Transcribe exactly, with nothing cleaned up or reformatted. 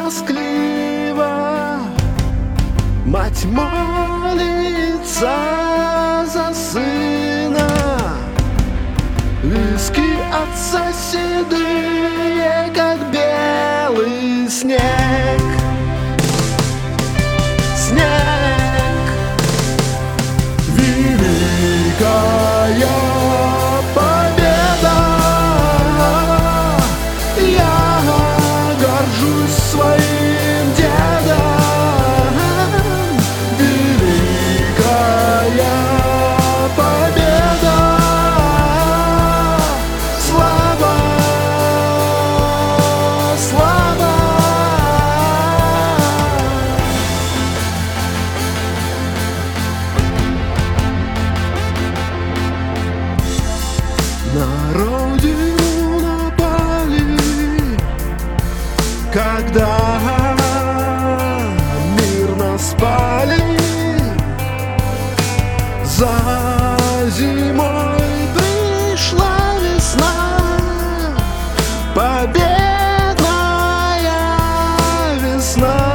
тоскливо мать молится за сына. Виски отца седые, как белый снег. Снег. Великая победа. Я горжусь своим дедом. Великая победа. Слава, слава. На родину напали, когда мирно спали. За зимой пришла весна, победная весна.